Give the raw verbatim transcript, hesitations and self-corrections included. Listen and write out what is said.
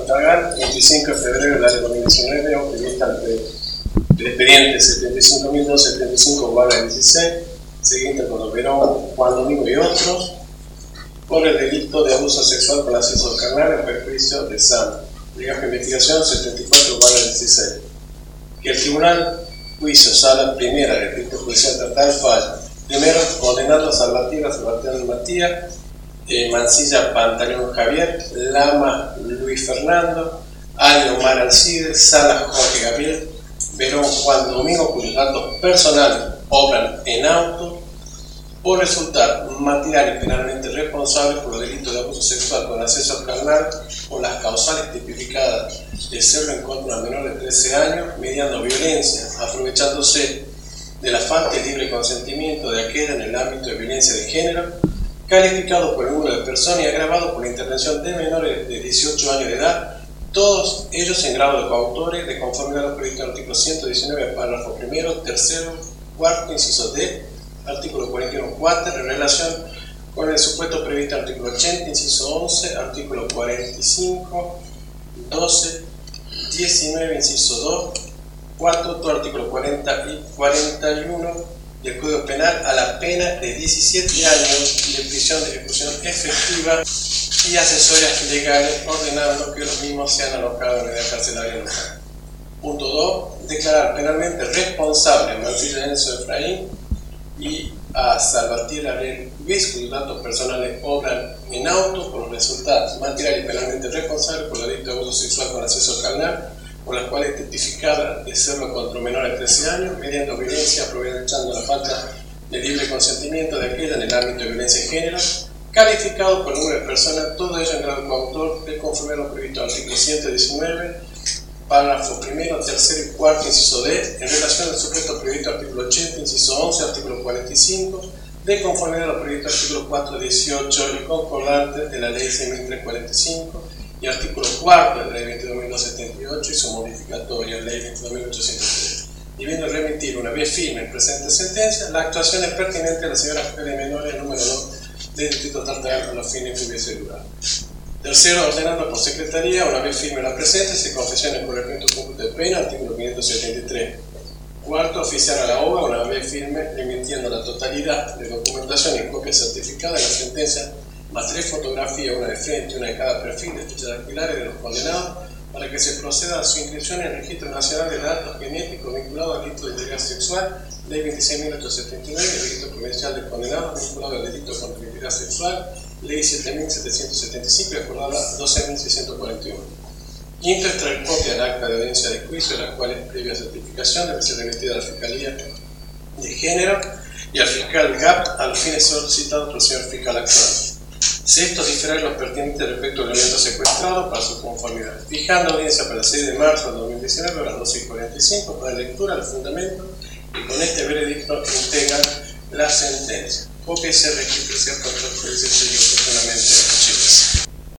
pagar, veinticinco de febrero del año dos mil diecinueve, optimista el expediente setenta y cinco mil doscientos setenta y cinco barra dieciséis, siguiente con los Verón, Juan Domingo y otros, por el delito de abuso sexual con acceso carnal en perjuicio de Sam. Legajo de investigación setenta y cuatro barra dieciséis. Que el Tribunal Juicio Sala Primera del Distrito Judicial Estatal falla. Primero, condenando a Salvatierra, Sebastián Matías, eh, Mancilla Pantaleón Javier, Lama Luis Fernando, Ali Omar Alcides, Salas Jorge Gabriel, Verón Juan Domingo, cuyos datos personales obran en auto, por resultar material y penalmente responsables por los delitos de abuso sexual con acceso carnal o las causales tipificadas de hacerlo en contra de menor de trece años, mediando violencia, aprovechándose de la falta de libre consentimiento de aquella en el ámbito de violencia de género, calificado por el número de personas y agravado por la intervención de menores de dieciocho años de edad, todos ellos en grado de coautores de conformidad a lo previsto en el artículo ciento diecinueve, párrafo primero, tercero, cuarto, inciso D, artículo cuarenta y uno, cuatro, en relación con el supuesto previsto en el artículo ochenta, inciso once, artículo cuarenta y cinco, doce, diecinueve, inciso dos, cuatro, todo artículo cuarenta y cuarenta y uno del Código Penal a la pena de diecisiete años de prisión de ejecución efectiva y asesorias legales, ordenando que los mismos sean alocados en la unidad carcelaria local. Punto dos. Declarar penalmente responsable a Mancilla Enzo Efraín y a Salvatierra Ariel Luis, cuyos datos personales obran en auto por los resultados material y penalmente responsable por el delito de abuso sexual con acceso carnal, por las cuales testificada de serlo contra menores de trece años, mediante violencia, aprovechando la falta de libre consentimiento de aquella en el ámbito de violencia de género, calificado por el número de personas, todo ello en grado de coautor, de conforme a lo previsto en el artículo ciento diecinueve, párrafo primero, tercero y cuarto, inciso D, en relación al supuesto previsto artículo ochenta, inciso once, artículo cuarenta y cinco, de conformidad a lo previsto artículo cuatrocientos dieciocho y concordante de la ley seis mil trescientos cuarenta y cinco y artículo cuarto de la ley veintidós mil doscientos setenta y ocho y su modificatoria, ley veintidós mil ochocientos tres. Debiendo remitir una vez firme en presente sentencia, la actuación es pertinente a la señora juez de menores número dos del Distrito Estatal con los fines que hubiese durado. Tercero, ordenando por secretaría, una vez firme la presente, se confesiona el correspondiente cómputo de pena, artículo quinientos setenta y tres. Cuarto, oficiar a la obra, una vez firme, remitiendo la totalidad de documentación y copia certificada de la sentencia, más tres fotografías, una de frente y una de cada perfil de fichas dactilares de los condenados, para que se proceda a su inscripción en el Registro Nacional de Datos Genéticos vinculado al delito de integridad sexual, ley veintiséis mil ochocientos setenta y nueve, el Registro Provincial de Condenados vinculado al delito contra la integridad sexual, ley siete mil setecientos setenta y cinco y acordada doce mil seiscientos cuarenta y uno. Quinto, extraer copia del acta de audiencia de juicio, de las cuales previa certificación debe ser remitida a la Fiscalía de Género y al fiscal G A P a los fines solicitados por el señor fiscal actual. Sexto, diferir los pertinentes respecto al elemento secuestrado para su conformidad, fijando audiencia para el seis de marzo de dos mil diecinueve a las doce y cuarenta y cinco para lectura del fundamento y con este veredicto integran la sentencia. Copia y se registra cierto control judicial oportunamente.